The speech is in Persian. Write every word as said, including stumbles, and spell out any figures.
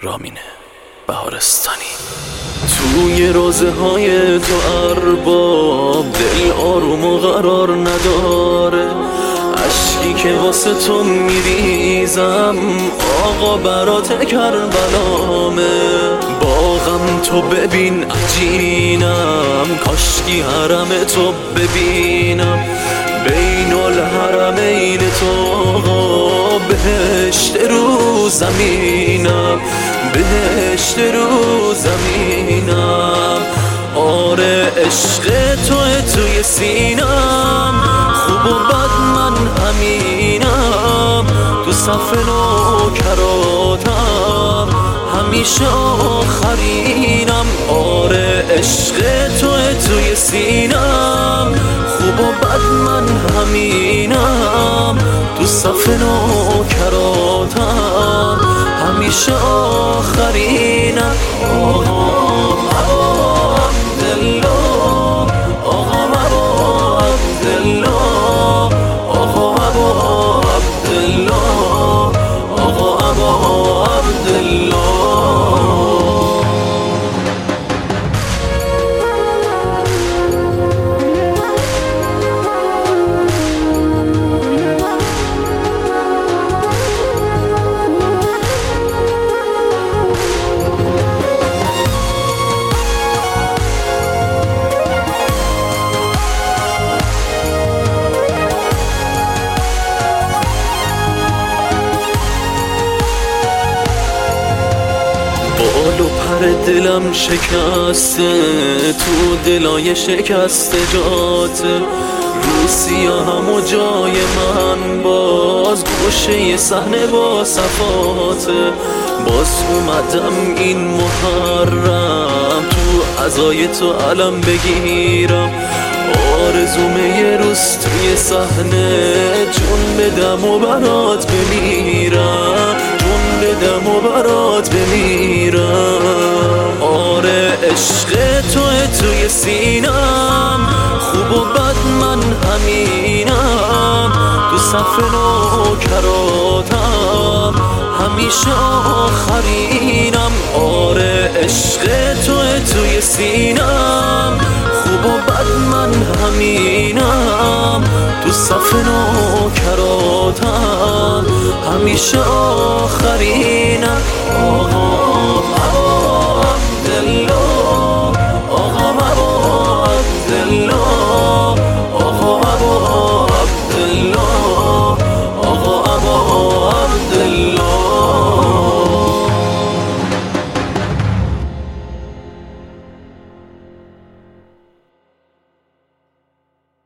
رامین بهارستانی. توی روزه های تو ارباب دل آروم و قرار نداره، اشکی که واسه تو میریزم آقا برات کربلامه. با غم تو ببین عجینم، کاشکی حرم تو ببینم، بین الحرمین تو آقا بهشت رو زمینم، بهشت رو زمینم. آره عشق توه توی سینم، خوب و بد من همینم، تو صف نوکراتم همیشه آخرینم. آره عشق توه توی سینم، خوب و بد من همینم، تو صف نوکراتم همیشه آخرینم. آقا ابا عبدالله، آقا ابا عبدالله، آقا ابا عبدالله، آقا ابا عبدالله. بال و پر دلم شکسته، تو دلای شکسته جاته، رو سیاهم و جای من باز گوشه صحنه با صفاته. باز اومدم این محرم تو عزای تو علم بگیرم، آرزومه یه روز توی صحنه جون بدم و برات بمیرم، جون بدم و برات بمیرم. آره عشق توه توی سینم، خوب و بد من همینم، تو صف نوکراتم همیشه آخرینم. آره عشق توه توی سینم، خوب و بد من همینم، تو صف نوکراتم همیشه آخرینم.